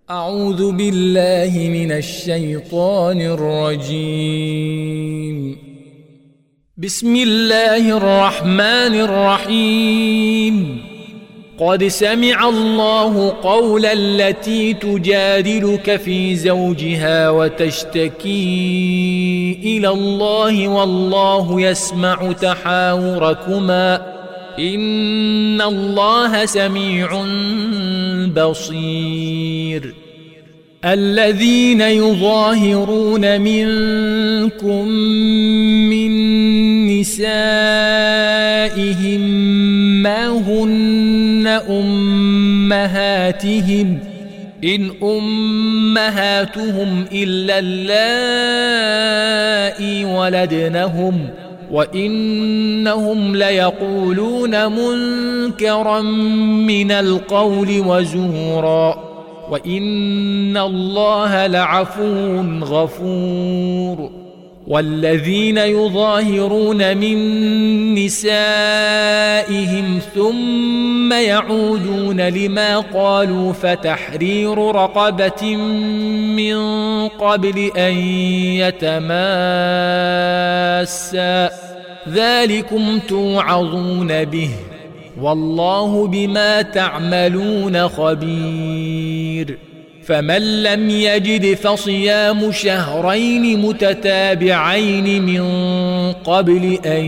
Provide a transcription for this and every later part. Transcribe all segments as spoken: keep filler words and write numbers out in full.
أعوذ بالله من الشيطان الرجيم. بسم الله الرحمن الرحيم. قد سمع الله قول التي تجادلك في زوجها وتشتكي إلى الله والله يسمع تحاوركما إن الله سميع بصير. الذين يظاهرون منكم من نسائهم ما هن أمهاتهم إن أمهاتهم إلا اللائي ولدنهم وإنهم ليقولون منكرا من القول وزورا وإن الله لعفو غفور. والذين يظاهرون من نسائهم ثم يعودون لما قالوا فتحرير رقبة من قبل أن يتماسا ذلكم توعظون به والله بما تعملون خبير. فمن لم يجد فصيام شهرين متتابعين من قبل أن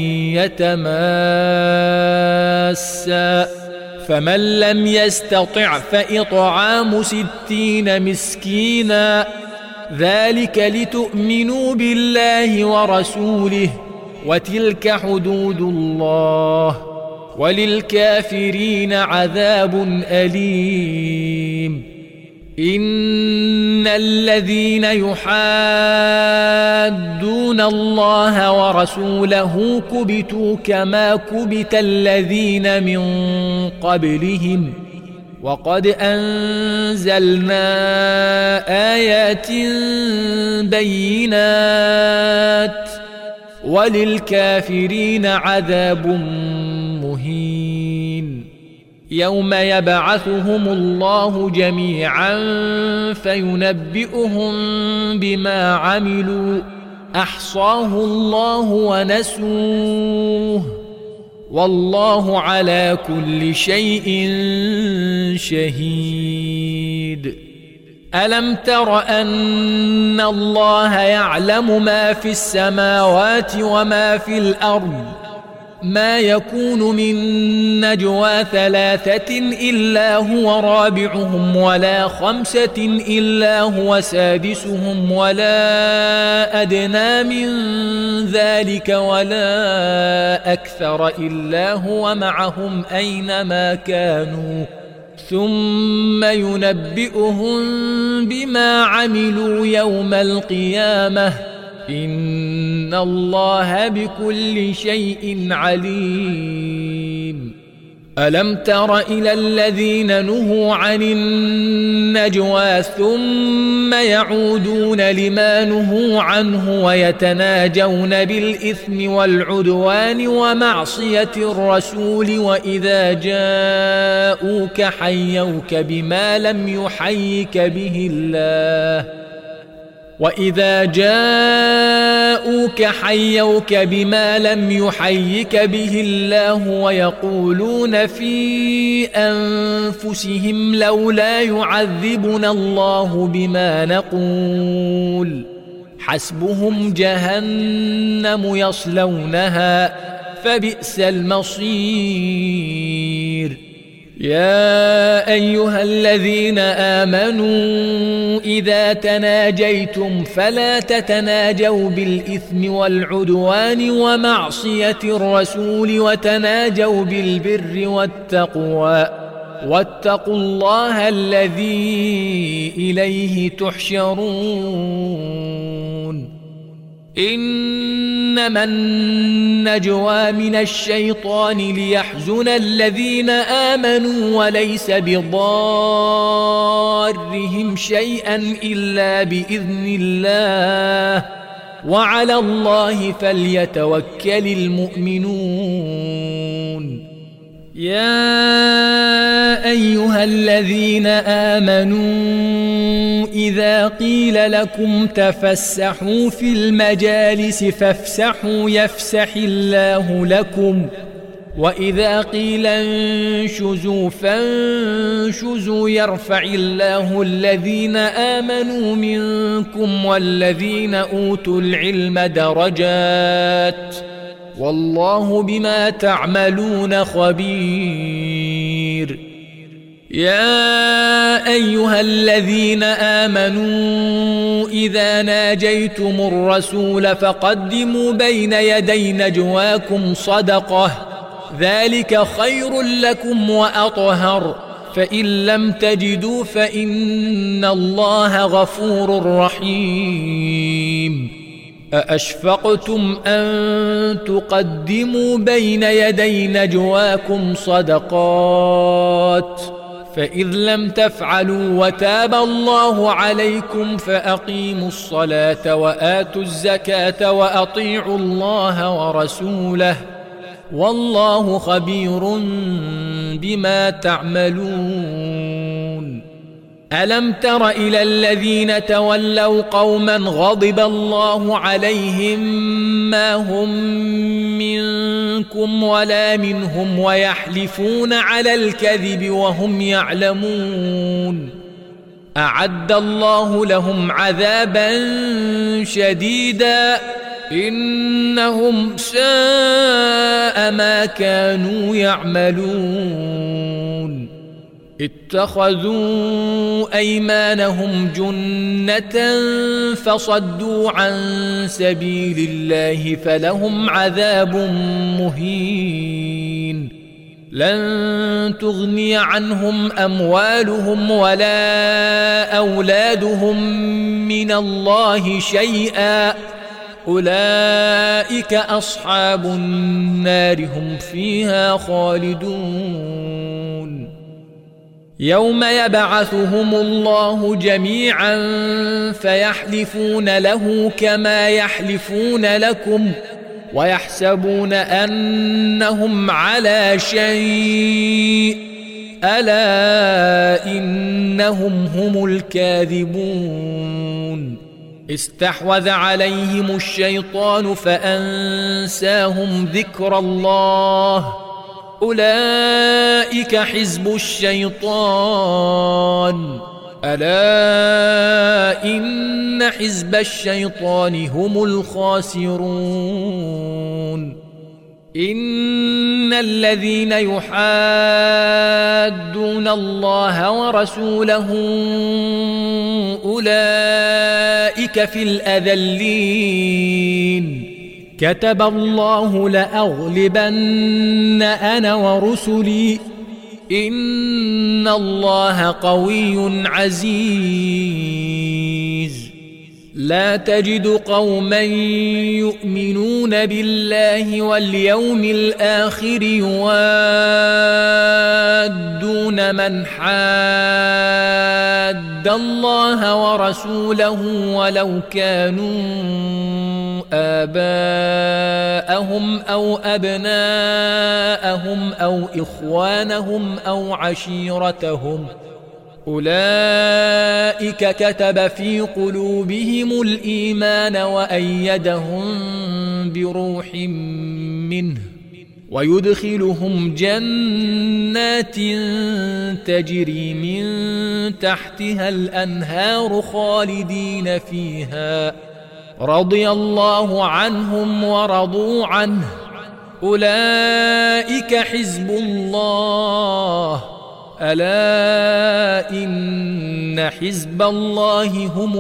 يتماسا فمن لم يستطع فإطعام ستين مسكينا ذلك لتؤمنوا بالله ورسوله وتلك حدود الله وللكافرين عذاب أليم. إن الذين يحادون الله ورسوله كبتوا كما كبت الذين من قبلهم وقد أنزلنا آيات بينات وللكافرين عذاب مهين. يوم يبعثهم الله جميعا فينبئهم بما عملوا أحصاه الله ونسوه والله على كل شيء شهيد. ألم تر أن الله يعلم ما في السماوات وما في الأرض ما يكون من نجوى ثلاثة إلا هو رابعهم ولا خمسة إلا هو سادسهم ولا أدنى من ذلك ولا أكثر إلا هو معهم أينما كانوا ثم ينبئهم بما عملوا يوم القيامة إن الله بكل شيء عليم. ألم تر إلى الذين نهوا عن النجوى ثم يعودون لما نهوا عنه ويتناجون بالإثم والعدوان ومعصية الرسول وإذا جاءوك حيوك بما لم يحيك به الله وإذا جاءوك حيوك بما لم يحيك به الله ويقولون في أنفسهم لولا يعذبنا الله بما نقول حسبهم جهنم يصلونها فبئس المصير. يا أيها الذين آمنوا إذا تناجيتم فلا تتناجوا بالإثم والعدوان ومعصية الرسول وتناجوا بالبر والتقوى واتقوا الله الذي إليه تحشرون. إنما النجوى من الشيطان ليحزن الذين آمنوا وليس بضارهم شيئا إلا بإذن الله وعلى الله فليتوكل المؤمنون. يا أيها الذين آمنوا إذا قيل لكم تفسحوا في المجالس فافسحوا يفسح الله لكم وإذا قيل انشزوا فانشزوا يرفع الله الذين آمنوا منكم والذين أوتوا العلم درجات والله بما تعملون خبير. يا أيها الذين آمنوا إذا ناجيتم الرسول فقدموا بين يدي نجواكم صدقة ذلك خير لكم وأطهر فإن لم تجدوا فإن الله غفور رحيم. أأشفقتم أن تقدموا بين يدي نجواكم صدقات فإذ لم تفعلوا وتاب الله عليكم فأقيموا الصلاة وآتوا الزكاة وأطيعوا الله ورسوله والله خبير بما تعملون. ألم تر إلى الذين تولوا قوما غضب الله عليهم ما هم منكم ولا منهم ويحلفون على الكذب وهم يعلمون أعد الله لهم عذابا شديدا إنهم ساء ما كانوا يعملون. اتخذوا أيمانهم جنة فصدوا عن سبيل الله فلهم عذاب مهين. لن تغني عنهم أموالهم ولا أولادهم من الله شيئا أولئك أصحاب النار هم فيها خالدون. يوم يبعثهم الله جميعا فيحلفون له كما يحلفون لكم ويحسبون أنهم على شيء ألا إنهم هم الكاذبون. استحوذ عليهم الشيطان فأنساهم ذكر الله أولئك حزب الشيطان ألا إن حزب الشيطان هم الخاسرون. إن الذين يحادون الله ورسوله أولئك في الأذلين. كتب الله لأغلبن أنا ورسلي إن الله قوي عزيز. لا تجد قوما يؤمنون بالله واليوم الآخر يوادون من حاد الله ورسوله ولو كانوا آباءهم أو أبناءهم أو إخوانهم أو عشيرتهم أولئك كتب في قلوبهم الإيمان وأيدهم بروح منه ويدخلهم جنات تجري من تحتها الأنهار خالدين فيها رضي الله عنهم ورضوا عنه أولئك حزب الله ألا إن حزب الله هم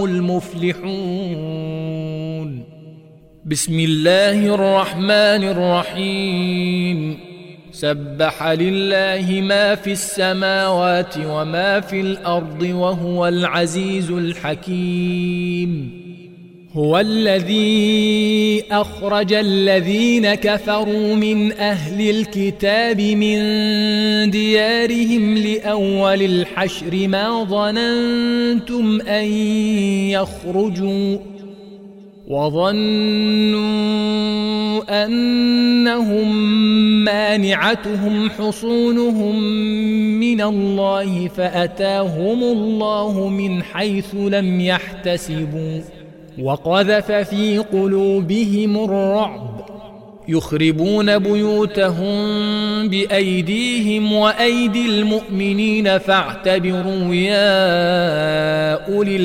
المفلحون. بسم الله الرحمن الرحيم. سبح لله ما في السماوات وما في الأرض وهو العزيز الحكيم. هو الذي أخرج الذين كفروا من أهل الكتاب من ديارهم لأول الحشر ما ظننتم أن يخرجوا وظنوا أنهم مانعتهم حصونهم من الله فأتاهم الله من حيث لم يحتسبوا وقذف في قلوبهم الرعب يخربون بيوتهم بأيديهم وأيدي المؤمنين فاعتبروا يا أولي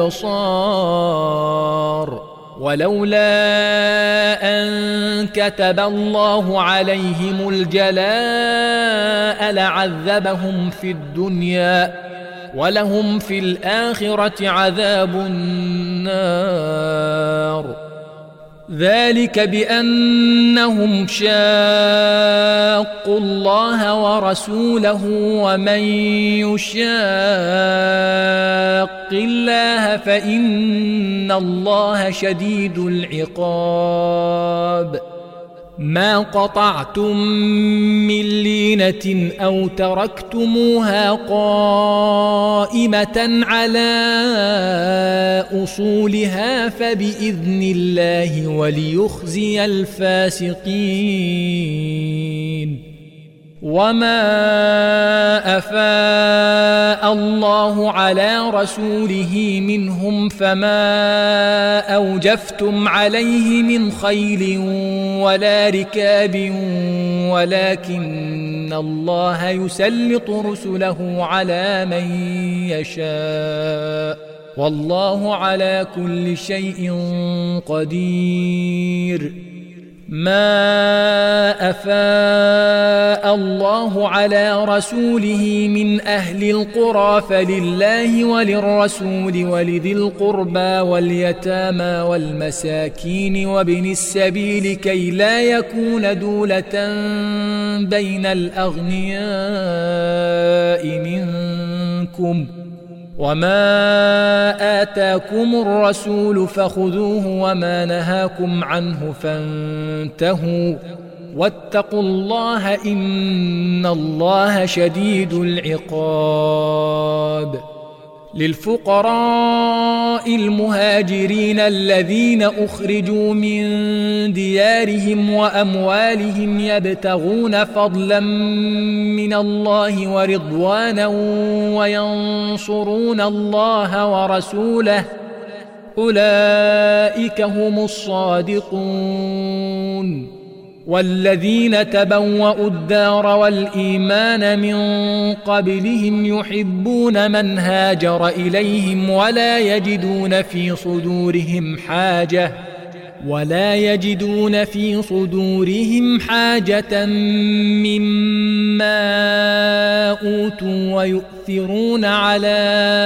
الأبصار ولولا أن كتب الله عليهم الجلاء لعذبهم في الدنيا ولهم في الآخرة عذاب النار ذلك بأنهم شاقوا الله ورسوله ومن يشاق الله فإن الله شديد العقاب ما قطعتم من لينة أو تركتموها قائمة على أصولها فبإذن الله وليخزي الفاسقين وما أفاء الله على رسوله منهم فما أوجفتم عليه من خيل ولا ركاب ولكن الله يسلط رسله على من يشاء والله على كل شيء قدير ما أفاء الله على رسوله من أهل القرى فلله وللرسول ولذي القربى واليتامى والمساكين وابن السبيل كي لا يكون دولة بين الأغنياء منكم وما آتاكم الرسول فخذوه وما نهاكم عنه فانتهوا واتقوا الله إن الله شديد العقاب للفقراء المهاجرين الذين أخرجوا من ديارهم وأموالهم يبتغون فضلا من الله ورضوانا وينصرون الله ورسوله أولئك هم الصادقون والذين تبوأوا الدار والإيمان من قبلهم يحبون من هاجر إليهم ولا يجدون في صدورهم حاجة ولا يجدون في صدورهم حاجة مما أوتوا ويؤثرون على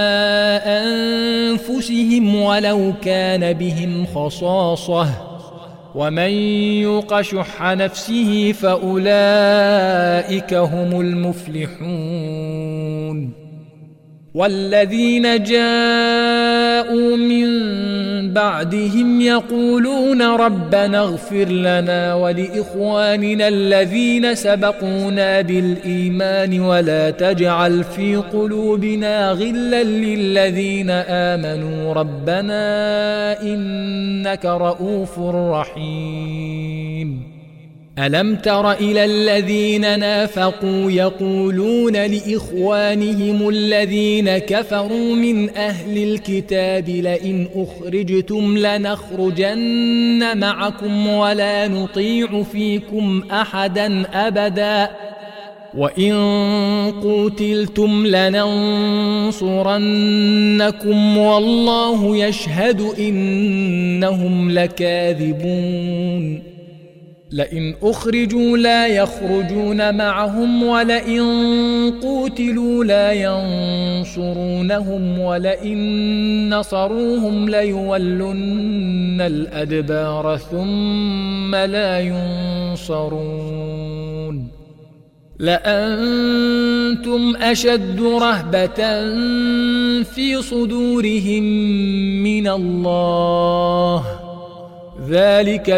أنفسهم ولو كان بهم خصاصة ومن يوق شح نفسه فأولئك هم المفلحون والذين جاءوا من بعدهم يقولون ربنا اغفر لنا ولإخواننا الذين سبقونا بالإيمان ولا تجعل في قلوبنا غلا للذين آمنوا ربنا إنك رؤوف رحيم ألم تر إلى الذين نافقوا يقولون لإخوانهم الذين كفروا من أهل الكتاب لئن أخرجتم لنخرجن معكم ولا نطيع فيكم أحدا أبدا وإن قتلتم لننصرنكم والله يشهد إنهم لكاذبون لئن أخرجوا لا يخرجون معهم ولئن قوتلوا لا ينصرونهم ولئن نصروهم ليولن الأدبار ثم لا ينصرون لأنتم أشد رهبة في صدورهم من الله ذلك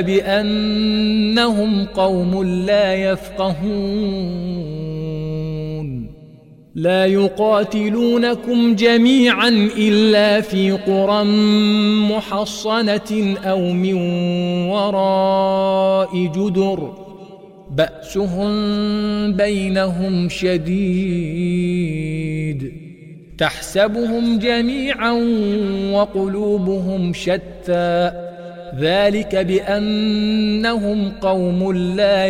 بأنهم قوم لا يفقهون لا يقاتلونكم جميعا إلا في قرى محصنة أو من وراء جدر بأسهم بينهم شديد تحسبهم جميعا وقلوبهم شتى ذلك بأنهم قوم لا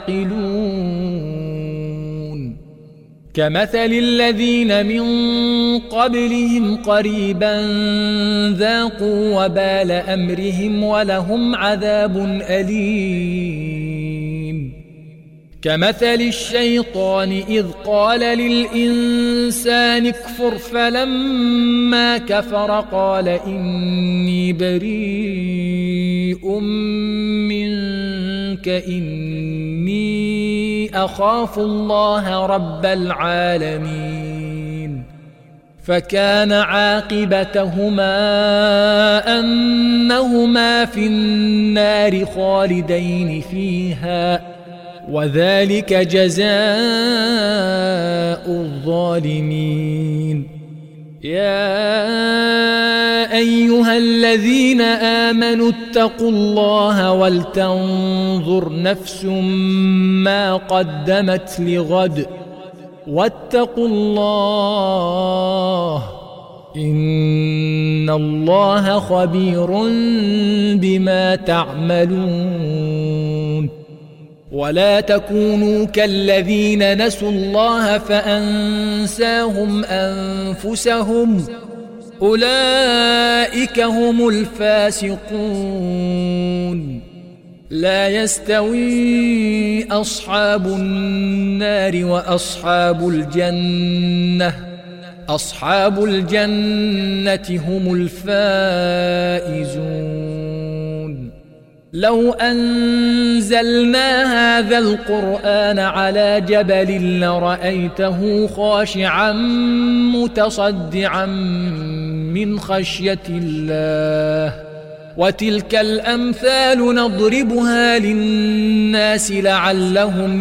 يعقلون كمثل الذين من قبلهم قريبا ذاقوا وبال أمرهم ولهم عذاب أليم كمثل الشيطان إذ قال للإنسان اكفر فلما كفر قال إني بريء منك إني أخاف الله رب العالمين فكان عاقبتهما أنهما في النار خالدين فيها وذلك جزاء الظالمين يا أيها الذين آمنوا اتقوا الله ولتنظر نفس ما قدمت لغد واتقوا الله إن الله خبير بما تعملون ولا تكونوا كالذين نسوا الله فأنساهم أنفسهم أولئك هم الفاسقون لا يستوي أصحاب النار وأصحاب الجنة أصحاب الجنة هم الفائزون لو أنزلنا هذا القرآن على جبل لرأيته خاشعا متصدعا من خشية الله وتلك الأمثال نضربها للناس لعلهم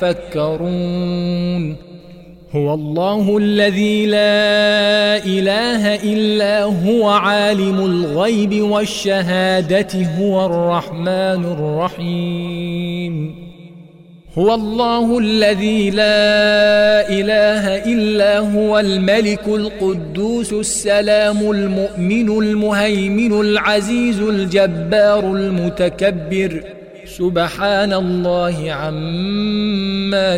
يتفكرون هو الله الذي لا إله إلا هو عالم الغيب والشهادة هو الرحمن الرحيم هو الله الذي لا إله إلا هو الملك القدوس السلام المؤمن المهيمن العزيز الجبار المتكبر سبحان الله عما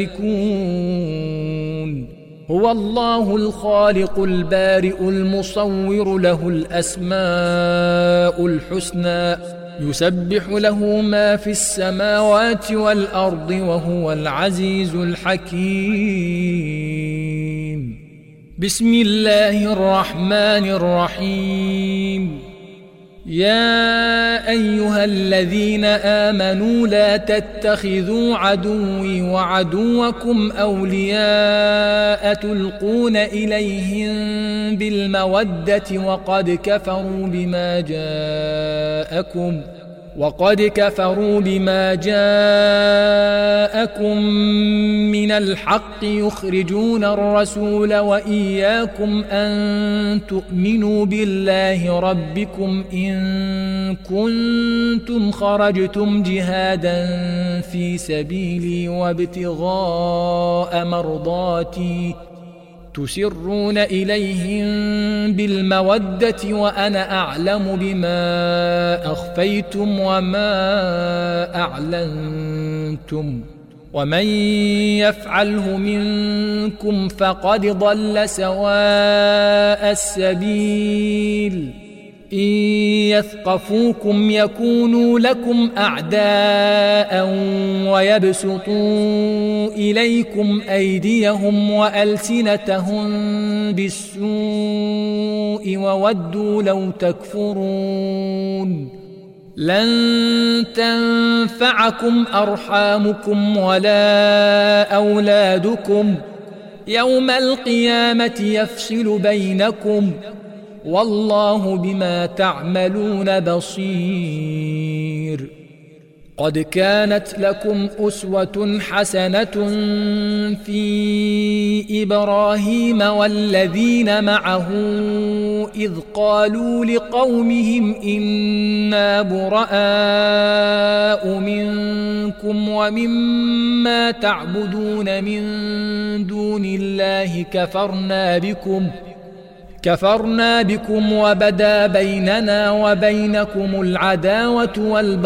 يشركون هو الله الخالق البارئ المصور له الأسماء الحسنى يسبح له ما في السماوات والأرض وهو العزيز الحكيم بسم الله الرحمن الرحيم يا أيها الذين آمنوا لا تتخذوا عدوي وعدوكم أولياء تلقون إليهم بالمودة وقد كفروا بما جاءكم وقد كفروا بما جاءكم من الحق يخرجون الرسول وإياكم أن تؤمنوا بالله ربكم إن كنتم خرجتم جهادا في سبيلي وابتغاء مرضاتي تسرون إليهم بالمودة وأنا أعلم بما أخفيتم وما أعلنتم ومن يفعله منكم فقد ضل سواء السبيل إن يثقفوكم يكونوا لكم أعداء ويبسطوا إليكم أيديهم وألسنتهم بالسوء وودوا لو تكفرون لن تنفعكم أرحامكم ولا أولادكم يوم القيامة يفصل بينكم والله بما تعملون بصير قد كانت لكم أسوة حسنة في إبراهيم والذين معه إذ قالوا لقومهم إنا براء منكم ومما تعبدون من دون الله كفرنا بكم كفرنا بكم وبدا بيننا وبينكم العداوة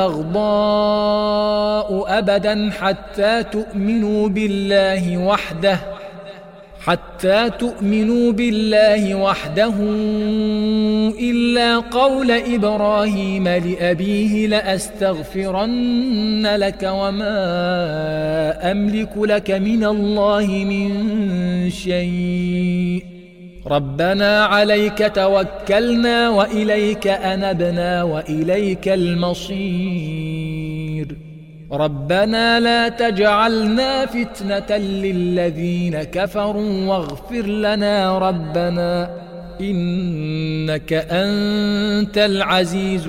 والبغضاء أبدا حتى تؤمنوا بالله وحده حتى تؤمنوا بالله وحده إلا قول إبراهيم لأبيه لأستغفرن لك وما أملك لك من الله من شيء ربنا عليك توكلنا وإليك أنبنا وإليك المصير ربنا لا تجعلنا فتنة للذين كفروا واغفر لنا ربنا إنك أنت العزيز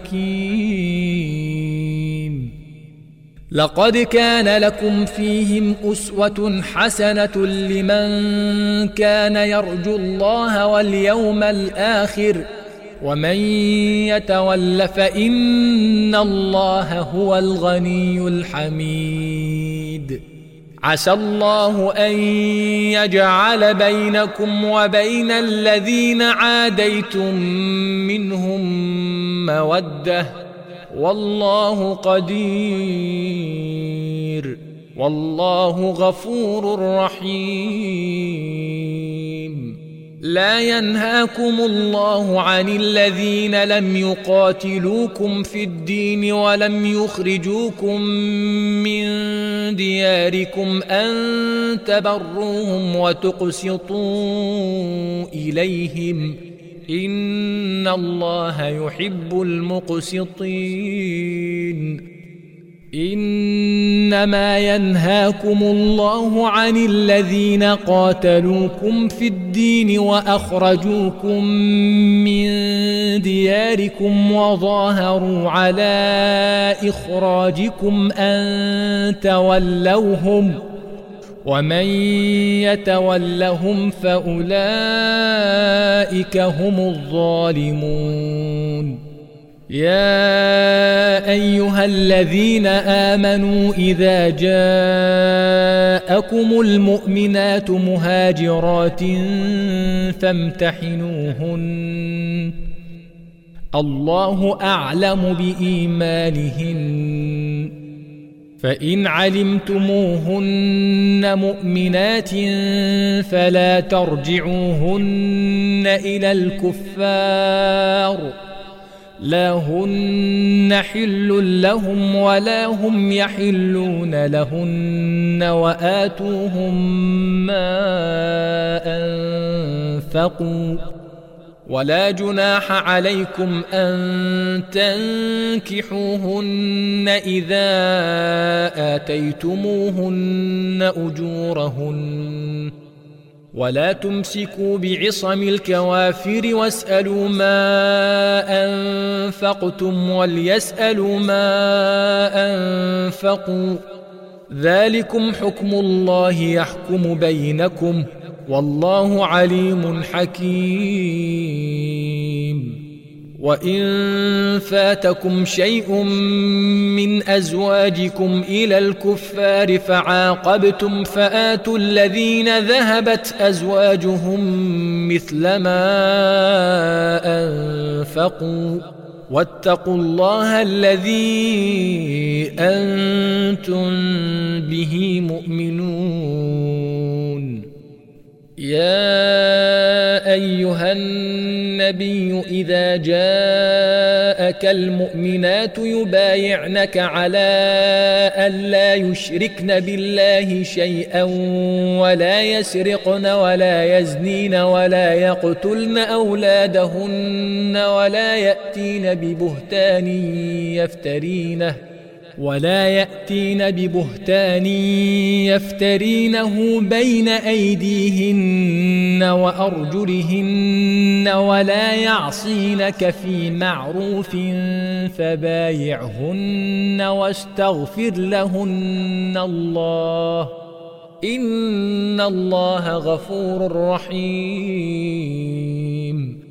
الحكيم لقد كان لكم فيهم أسوة حسنة لمن كان يرجو الله واليوم الآخر ومن يتول فإن الله هو الغني الحميد عسى الله أن يجعل بينكم وبين الذين عاديتم منهم مودة والله قدير والله غفور رحيم لا ينهاكم الله عن الذين لم يقاتلوكم في الدين ولم يخرجوكم من دياركم أن تبروهم وتقسطوا إليهم إن الله يحب المقسطين إنما ينهاكم الله عن الذين قاتلوكم في الدين وأخرجوكم من دياركم وظاهروا على إخراجكم أن تولوهم ومن يتولهم فأولئك هم الظالمون يا أيها الذين آمنوا إذا جاءكم المؤمنات مهاجرات فامتحنوهن الله أعلم بإيمانهن فإن علمتموهن مؤمنات فلا ترجعوهن إلى الكفار لا هن حل لهم ولا هم يحلون لهن وآتوهم ما أنفقوا ولا جناح عليكم أن تنكحوهن إذا آتيتموهن أجورهن ولا تمسكوا بعصم الكوافر واسألوا ما أنفقتم وليسألوا ما أنفقوا ذلكم حكم الله يحكم بينكم والله عليم حكيم وإن فاتكم شيء من أزواجكم إلى الكفار فعاقبتم فآتوا الذين ذهبت أزواجهم مثل ما أنفقوا واتقوا الله الذي أنتم به مؤمنون يا أيها النبي إذا جاءك المؤمنات يبايعنك على ألا يشركن بالله شيئا ولا يسرقن ولا يزنين ولا يقتلن أولادهن ولا يأتين ببهتان يفترينه ولا يأتين ببهتان يفترينه بين أيديهن وأرجلهن ولا يعصينك في معروف فبايعهن واستغفر لهن الله إن الله غفور رحيم.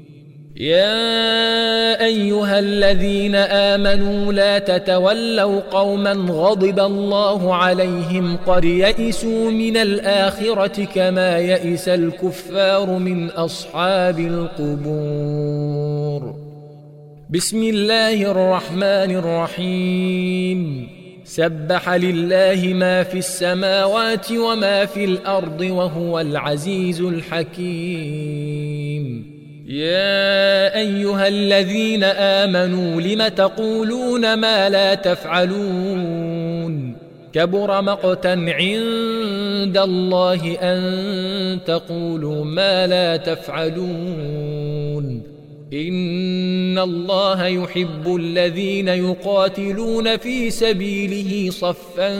يا أيها الذين آمنوا لا تتولوا قوما غضب الله عليهم قد يئسوا من الآخرة كما يئس الكفار من أصحاب القبور. بسم الله الرحمن الرحيم. سبح لله ما في السماوات وما في الأرض وهو العزيز الحكيم. يا أيها الذين آمنوا لم تقولون ما لا تفعلون كبر مقتا عند الله أن تقولوا ما لا تفعلون إن الله يحب الذين يقاتلون في سبيله صفا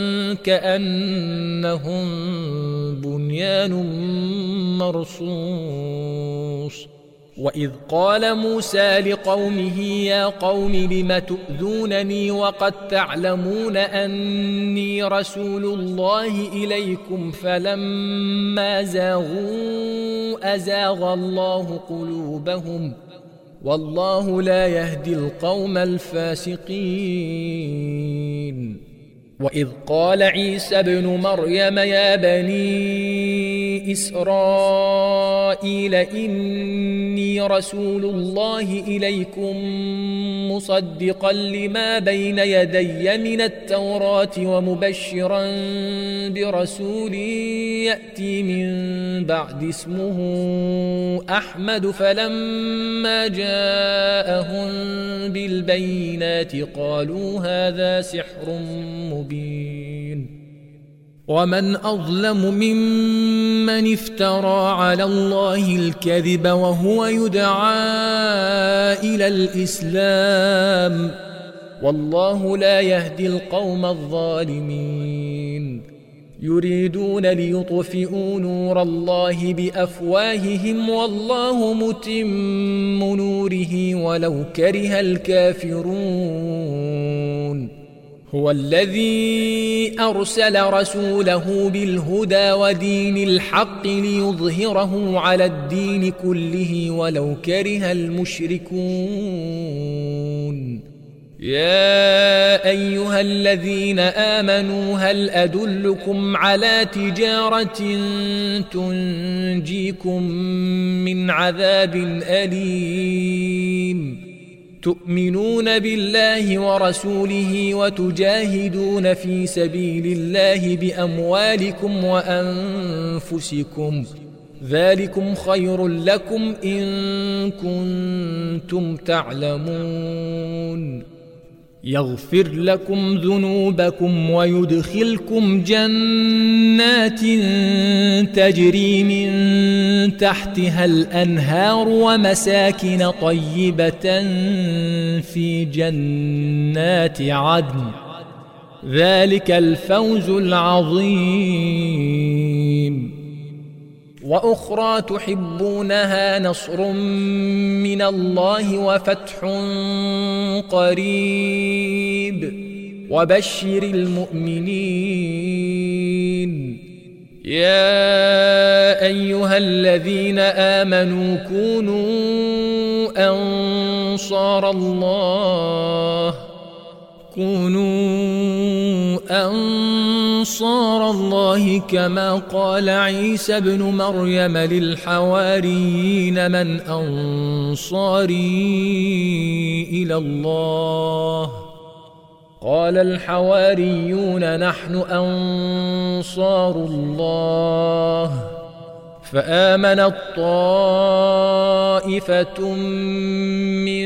كأنهم بنيان مرصوص. وإذ قال موسى لقومه يا قوم لم تؤذونني وقد تعلمون أني رسول الله إليكم فلما زاغوا أزاغ الله قلوبهم والله لا يهدي القوم الفاسقين. وإذ قال عيسى ابن مريم يا بني إسرائيل إني رسول الله إليكم مصدقا لما بين يدي من التوراة ومبشرا برسول يأتي من بعد اسمه أحمد فلما جاءهم بالبينات قالوا هذا سحر مبين. ومن أظلم ممن افترى على الله الكذب وهو يدعى إلى الإسلام والله لا يهدي القوم الظالمين. يريدون ليطفئوا نور الله بأفواههم والله متم نوره ولو كره الكافرون. هو الذي أرسل رسوله بالهدى ودين الحق ليظهره على الدين كله ولو كره المشركون. يا أيها الذين آمنوا هل أدلكم على تجارة تنجيكم من عذاب أليم تؤمنون بالله ورسوله وتجاهدون في سبيل الله بأموالكم وأنفسكم ذلكم خير لكم إن كنتم تعلمون. يغفر لكم ذنوبكم ويدخلكم جنات تجري من تحتها الأنهار ومساكن طيبة في جنات عدن ذلك الفوز العظيم. وأخرى تحبونها نصر من الله وفتح قريب وبشر المؤمنين. يا أيها الذين آمنوا كونوا أنصار الله كونوا أنصار الله كما قال عيسى ابن مريم للحواريين من أنصاري إلى الله قال الحواريون نحن أنصار الله فآمنت طائفة من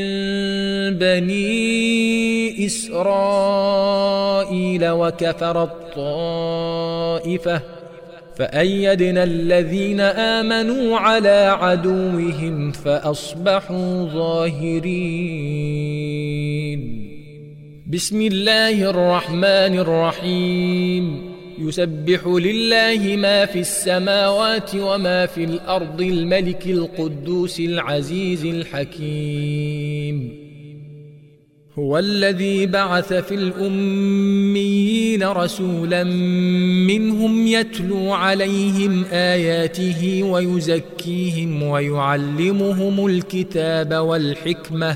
بني إسرائيل وكفرت طائفة فأيدنا الذين آمنوا على عدوهم فأصبحوا ظاهرين. بسم الله الرحمن الرحيم يسبح لله ما في السماوات وما في الأرض الملك القدوس العزيز الحكيم هو الذي بعث في الأميين رسولا منهم يتلو عليهم آياته ويزكيهم ويعلمهم الكتاب والحكمة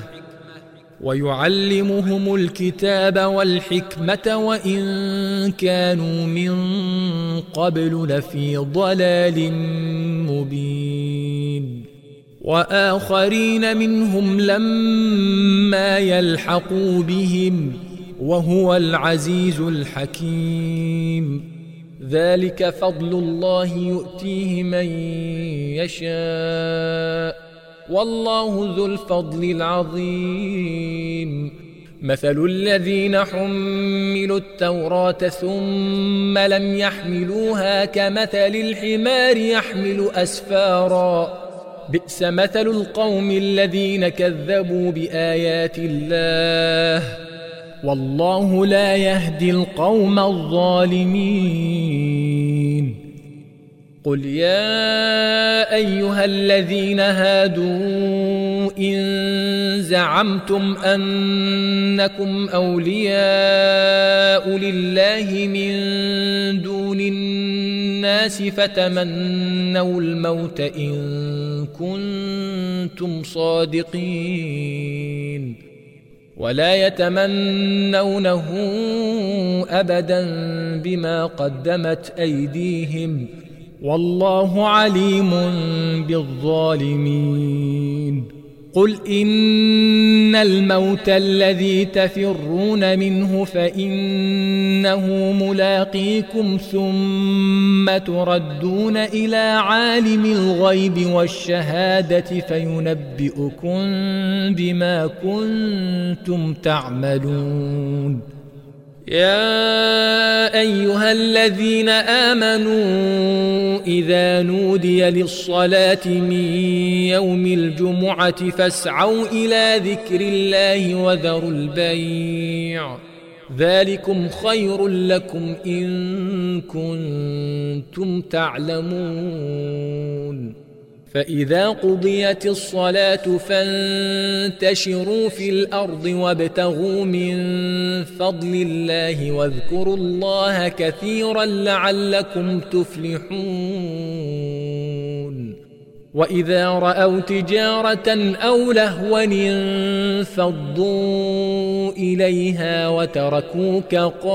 ويعلمهم الكتاب والحكمة وإن كانوا من قبل لفي ضلال مبين وآخرين منهم لما يلحقوا بهم وهو العزيز الحكيم ذلك فضل الله يؤتيه من يشاء والله ذو الفضل العظيم مثل الذين حملوا التوراة ثم لم يحملوها كمثل الحمار يحمل أسفارا بئس مثل القوم الذين كذبوا بآيات الله والله لا يهدي القوم الظالمين قل يا أيها الذين هادوا إن زعمتم أنكم أولياء لله من دون الناس فتمنوا الموت إن كنتم صادقين ولا يتمنونه أبدا بما قدمت أيديهم والله عليم بالظالمين قل إن الموت الذي تفرون منه فإنه ملاقيكم ثم تردون إلى عالم الغيب والشهادة فينبئكم بما كنتم تعملون يا أيها الذين آمنوا إذا نودي للصلاة من يوم الجمعة فاسعوا إلى ذكر الله وذروا البيع ذلكم خير لكم إن كنتم تعلمون فإذا قضيت الصلاة فانتشروا في الأرض وابتغوا من فضل الله واذكروا الله كثيرا لعلكم تفلحون وإذا رأوا تجارة أو لهوا انفضوا إليها وتركوك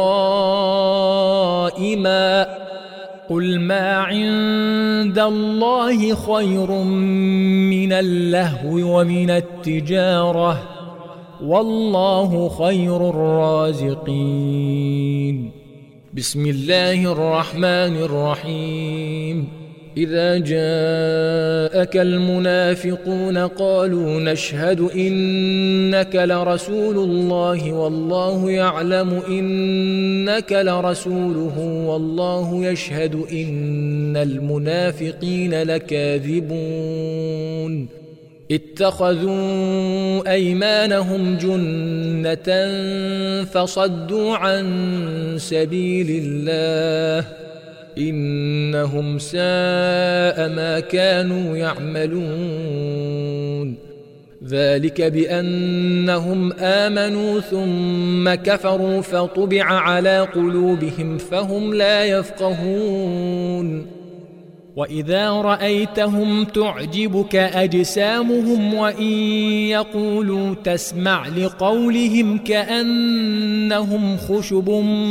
قائما قل ما عند الله خير من اللهو ومن التجارة والله خير الرازقين بسم الله الرحمن الرحيم إذا جاءك المنافقون قالوا نشهد إنك لرسول الله والله يعلم إنك لرسوله والله يشهد إن المنافقين لكاذبون اتخذوا أيمانهم جنة فصدوا عن سبيل الله إنهم ساء ما كانوا يعملون ذلك بأنهم آمنوا ثم كفروا فطبع على قلوبهم فهم لا يفقهون وإذا رأيتهم تعجبك أجسامهم وإن يقولوا تسمع لقولهم كأنهم خشب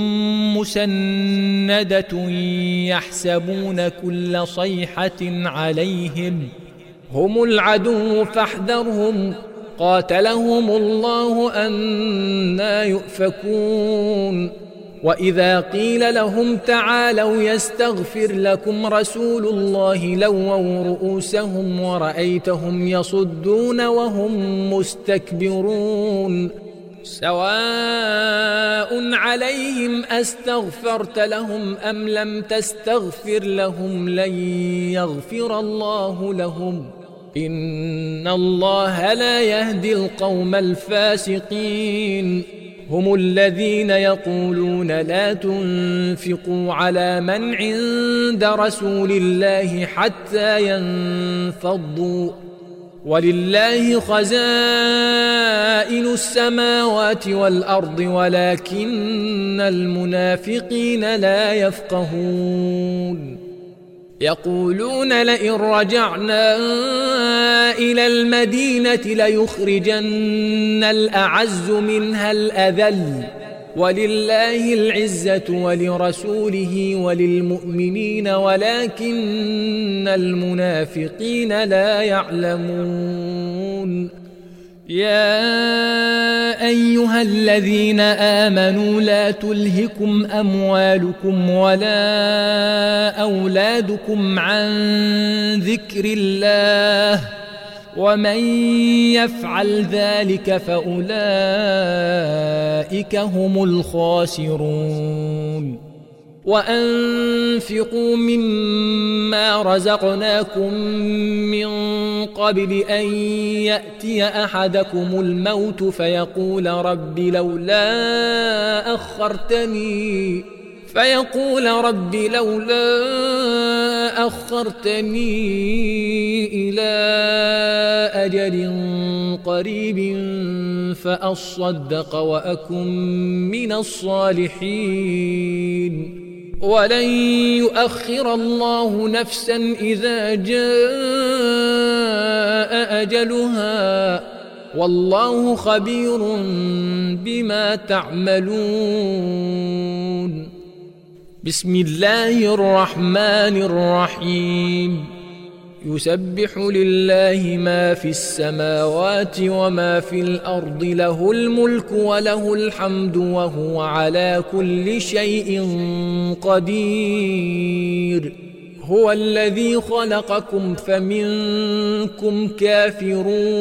مسندة يحسبون كل صيحة عليهم هم العدو فاحذرهم قاتلهم الله أنى يؤفكون وإذا قيل لهم تعالوا يستغفر لكم رسول الله لووا رؤوسهم ورأيتهم يصدون وهم مستكبرون سواء عليهم أستغفرت لهم أم لم تستغفر لهم لن يغفر الله لهم إن الله لا يهدي القوم الفاسقين هم الذين يقولون لا تنفقوا على من عند رسول الله حتى ينفضوا ولله خزائن السماوات والأرض ولكن المنافقين لا يفقهون يقولون لئن رجعنا إلى المدينة ليخرجن الأعز منها الأذل ولله العزة ولرسوله وللمؤمنين ولكن المنافقين لا يعلمون يا أيها الذين آمنوا لا تلهكم أموالكم ولا أولادكم عن ذكر الله ومن يفعل ذلك فأولئك هم الخاسرون وأنفقوا مما رزقناكم من قبل أن يأتي أحدكم الموت فيقول رب لولا أخرتني فيقول رب لولا أخرتني إلى أجل قريب فأصدق وأكن من الصالحين ولن يؤخر الله نفسا إذا جاء أجلها والله خبير بما تعملون بسم الله الرحمن الرحيم يسبح لله ما في السماوات وما في الأرض له الملك وله الحمد وهو على كل شيء قدير هو الذي خلقكم فمنكم كافر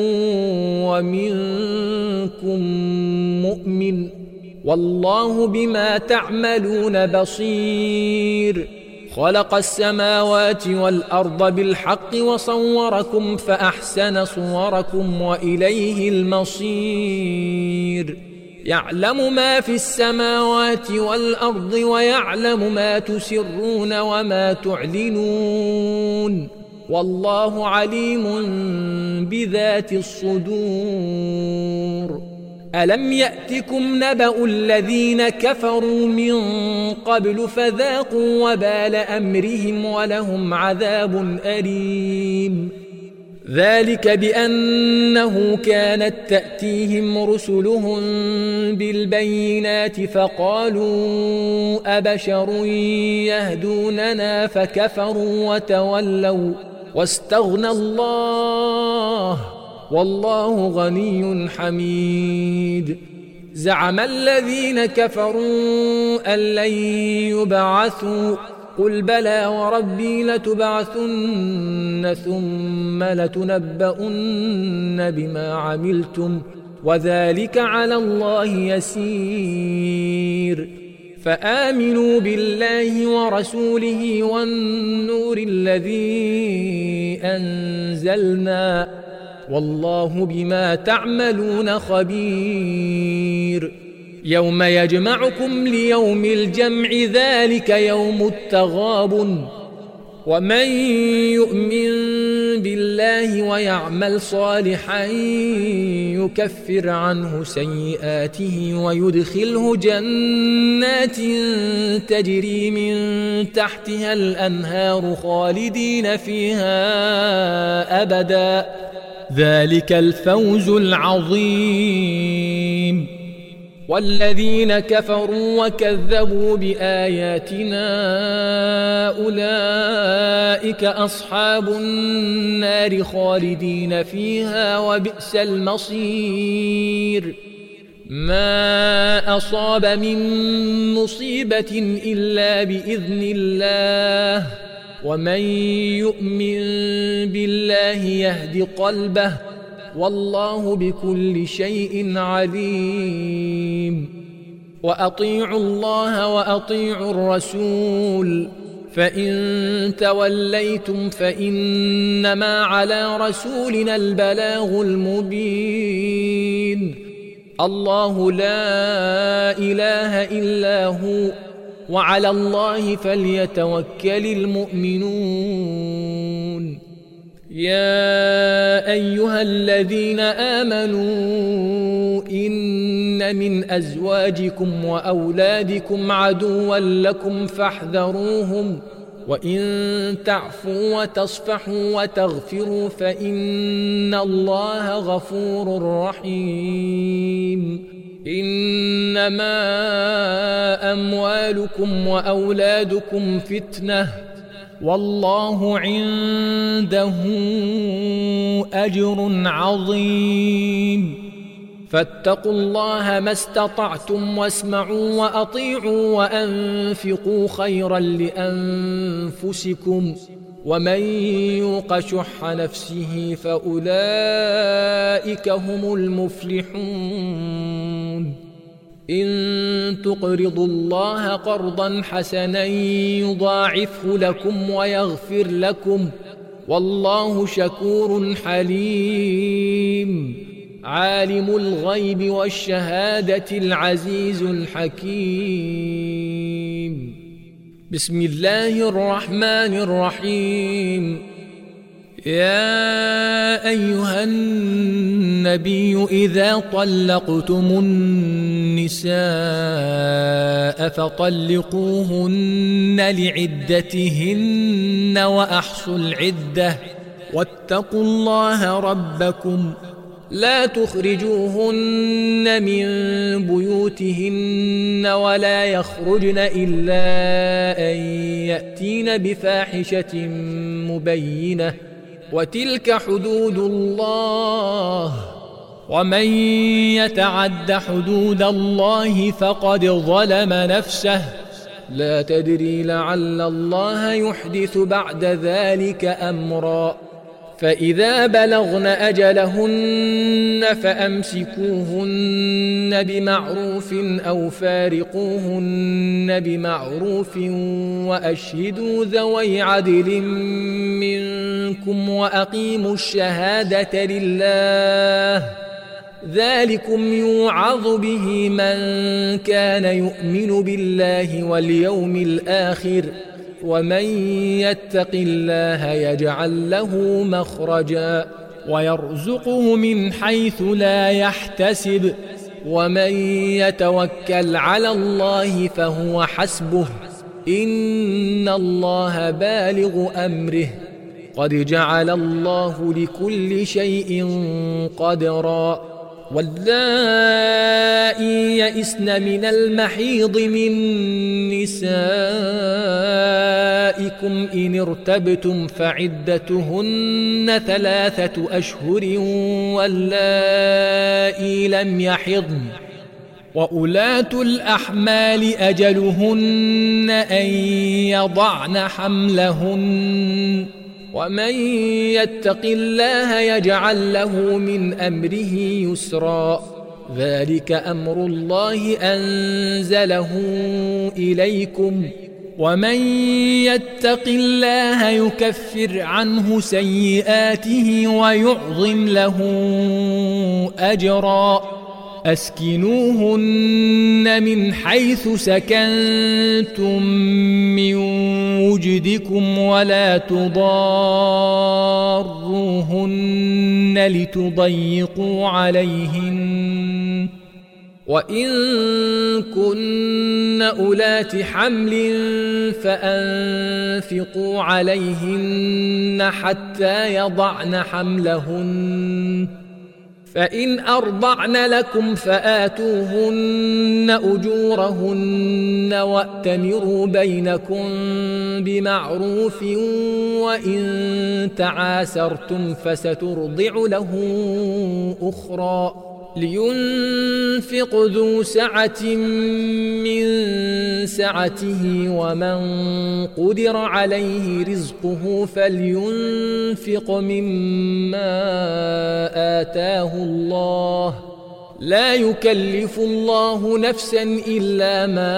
ومنكم مؤمن والله بما تعملون بصير خلق السماوات والأرض بالحق وصوركم فأحسن صوركم وإليه المصير يعلم ما في السماوات والأرض ويعلم ما تسرون وما تعلنون والله عليم بذات الصدور ألم يأتكم نبأ الذين كفروا من قبل فذاقوا وبال أمرهم ولهم عذاب أليم ذلك بأنه كانت تأتيهم رسلهم بالبينات فقالوا أبشر يهدوننا فكفروا وتولوا واستغنى الله والله غني حميد زعم الذين كفروا أن لن يبعثوا قل بلى وربي لتبعثن ثم لتنبؤن بما عملتم وذلك على الله يسير فآمنوا بالله ورسوله والنور الذي أنزلنا والله بما تعملون خبير يوم يجمعكم ليوم الجمع ذلك يوم التغابن ومن يؤمن بالله ويعمل صالحا يكفر عنه سيئاته ويدخله جنات تجري من تحتها الأنهار خالدين فيها أبدا ذلك الفوز العظيم والذين كفروا وكذبوا بآياتنا أولئك أصحاب النار خالدين فيها وبئس المصير ما أصاب من مصيبة إلا بإذن الله ومن يؤمن بالله يهد قلبه والله بكل شيء عليم وأطيعوا الله وأطيعوا الرسول فإن توليتم فإنما على رسولنا البلاغ المبين الله لا إله إلا هو وعلى الله فليتوكل المؤمنون. يا أيها الذين آمنوا إن من أزواجكم وأولادكم عدوا لكم فاحذروهم وإن تعفوا وتصفحوا وتغفروا فإن الله غفور رحيم. إنما أموالكم وأولادكم فتنة والله عنده أجر عظيم. فاتقوا الله ما استطعتم واسمعوا وأطيعوا وأنفقوا خيرا لأنفسكم ومن يوق شح نفسه فأولئك هم المفلحون. إن تقرضوا الله قرضا حسنا يضاعفه لكم ويغفر لكم والله شكور حليم. عالم الغيب والشهادة العزيز الحكيم. بسم الله الرحمن الرحيم. يا أيها النبي إذا طلقتم النساء فطلقوهن لعدتهن وأحصوا العدة واتقوا الله ربكم لا تخرجوهن من بيوتهن ولا يخرجن إلا أن يأتين بفاحشة مبينة وتلك حدود الله ومن يتعد حدود الله فقد ظلم نفسه لا تدري لعل الله يحدث بعد ذلك أمرا. فإذا بلغن أجلهن فأمسكوهن بمعروف أو فارقوهن بمعروف وأشهدوا ذوي عدل منكم وأقيموا الشهادة لله ذلكم يوعظ به من كان يؤمن بالله واليوم الآخر ومن يتق الله يجعل له مخرجا ويرزقه من حيث لا يحتسب ومن يتوكل على الله فهو حسبه إن الله بالغ أمره قد جعل الله لكل شيء قدرا. واللائي يئسن من المحيض من نسائكم إن ارتبتم فعدتهن ثلاثة أشهر واللائي لم يحضن وأولاة الأحمال أجلهن أن يضعن حملهن ومن يتق الله يجعل له من أمره يسرا. ذلك أمر الله أنزله إليكم ومن يتق الله يكفر عنه سيئاته ويعظم له أجرا. أسكنوهن من حيث سكنتم من وجدكم ولا تضاروهن لتضيقوا عليهن وإن كن أولات حمل فأنفقوا عليهن حتى يضعن حملهن فإن أرضعن لكم فآتوهن أجورهن وأتمروا بينكم بمعروف وإن تعاسرتم فسترضع له أخرى لينفق ذو سعة من سعته ومن قدر عليه رزقه فلينفق مما آتاه الله لا يكلف الله نفسا إلا ما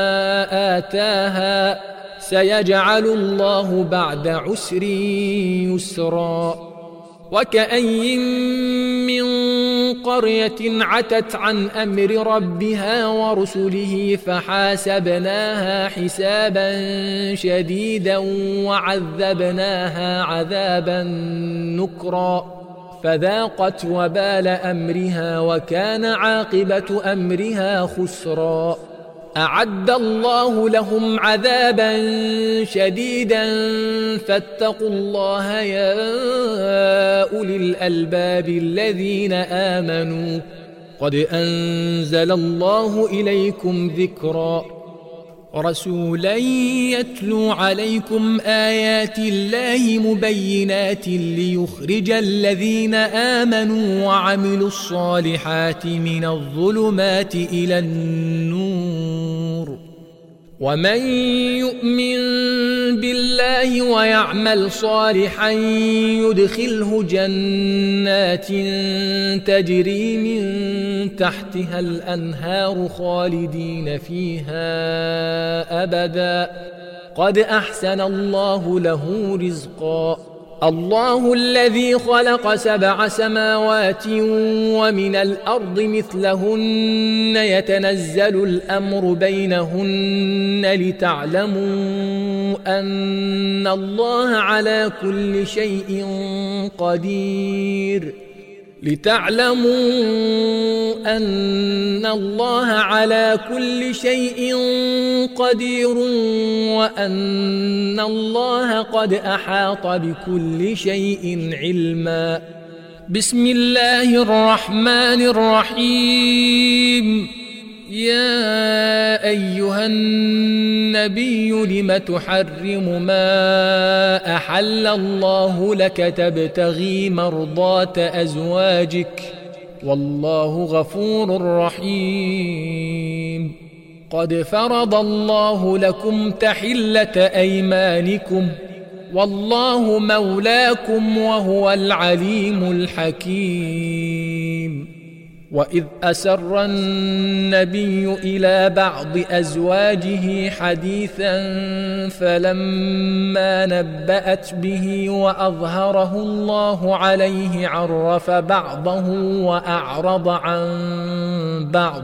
آتاها سيجعل الله بعد عسر يسرا. وكأين من قرية عتت عن أمر ربها ورسله فحاسبناها حسابا شديدا وعذبناها عذابا نكرا فذاقت وبال أمرها وكان عاقبة أمرها خسرا أعد الله لهم عذابا شديدا فاتقوا الله يا أولي الألباب الذين آمنوا قد أنزل الله إليكم ذكرا رسولا يتلو عليكم آيات الله مبينات ليخرج الذين آمنوا وعملوا الصالحات من الظلمات إلى النور ومن يؤمن بالله ويعمل صالحا يدخله جنات تجري من تحتها الأنهار خالدين فيها أبدا قد أحسن الله له رزقا الله الذي خلق سبع سماوات ومن الأرض مثلهن يتنزل الأمر بينهن لتعلموا أن الله على كل شيء قدير لتعلموا أن الله على كل شيء قدير وأن الله قد أحاط بكل شيء علما بسم الله الرحمن الرحيم يا أيها النبي لم تحرم ما أحل الله لك تبتغي مرضات أزواجك والله غفور رحيم قد فرض الله لكم تحلة أيمانكم والله مولاكم وهو العليم الحكيم وإذ أسر النبي إلى بعض أزواجه حديثا فلما نبأت به وأظهره الله عليه عرف بعضه وأعرض عن بعض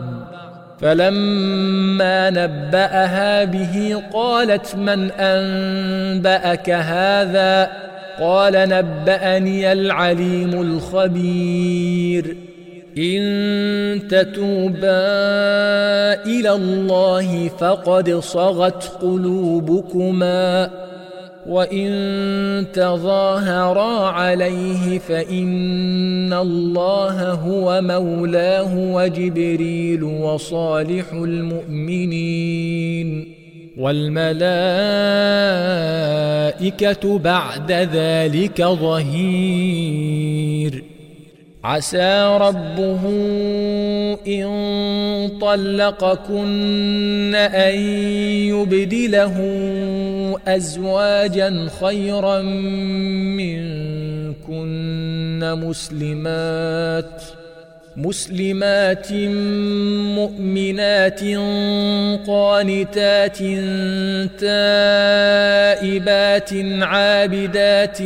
فلما نبأها به قالت من أنبأك هذا قال نبأني العليم الخبير إن تتوبا إلى الله فقد صغت قلوبكما وإن تظاهرا عليه فإن الله هو مولاه وجبريل وصالح المؤمنين والملائكة بعد ذلك ظهير عسى ربه إن طلقكن أن يبدله أزواجا خيرا منكن مسلمات مسلمات مؤمنات قانتات تائبات عابدات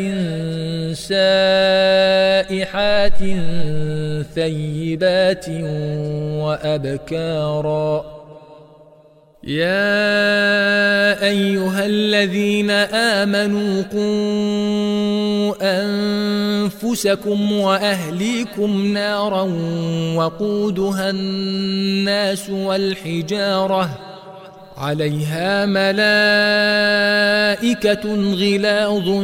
سائحات ثيبات وأبكارا يا أيها الذين آمنوا قوا أنفسكم وأهليكم نارا وقودها الناس والحجارة عليها ملائكة غلاظ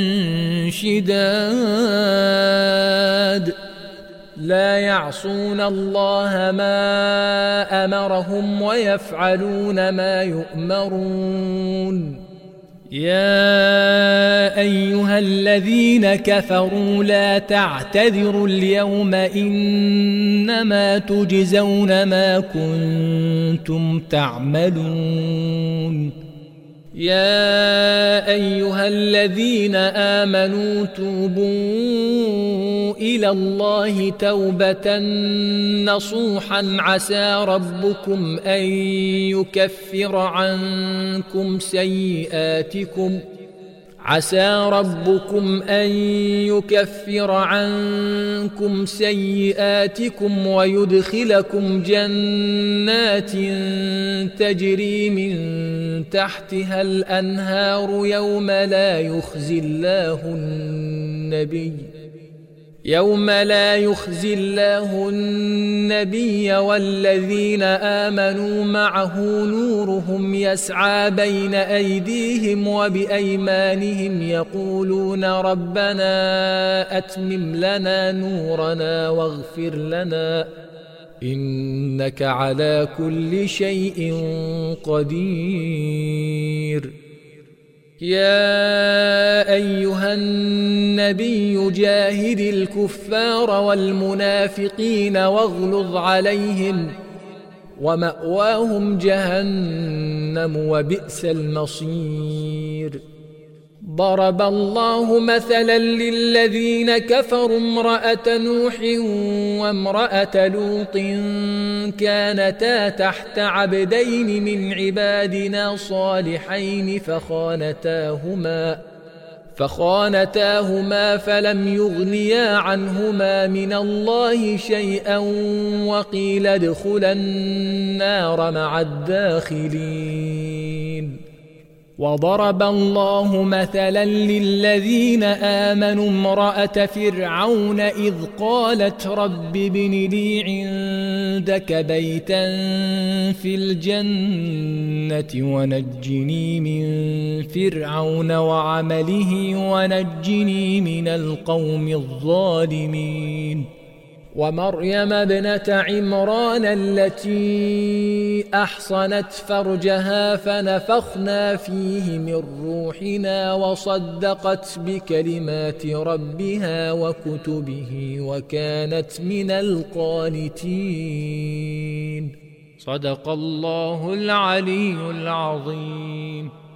شداد لا يعصون الله ما أمرهم ويفعلون ما يؤمرون يا أيها الذين كفروا لا تعتذروا اليوم إنما تجزون ما كنتم تعملون يا أيها الذين آمنوا توبوا إلى الله توبة نصوحا عسى ربكم أن يكفر عنكم سيئاتكم عسى ربكم أن يكفر عنكم سيئاتكم ويدخلكم جنات تجري من تحتها الأنهار يوم لا يخزي الله النبي يوم لا يخزي الله النبي والذين آمنوا معه نورهم يسعى بين أيديهم وبأيمانهم يقولون ربنا أتمم لنا نورنا واغفر لنا إنك على كل شيء قدير. يا أيها النبي جاهد الكفار والمنافقين واغلظ عليهم ومأواهم جهنم وبئس المصير. ضرب الله مثلا للذين كفروا امرأة نوح وامرأة لوط كانتا تحت عبدين من عبادنا صالحين فخانتاهما فخانتاهما فلم يغنيا عنهما من الله شيئا وقيل ادخلا النار مع الداخلين. وضرب الله مثلا للذين آمنوا امرأة فرعون إذ قالت رب ابن لي عندك بيتا في الجنة ونجني من فرعون وعمله ونجني من القوم الظالمين. ومريم ابنة عمران التي أحصنت فرجها فنفخنا فيه من روحنا وصدقت بكلمات ربها وكتبه وكانت من القانتين. صدق الله العلي العظيم.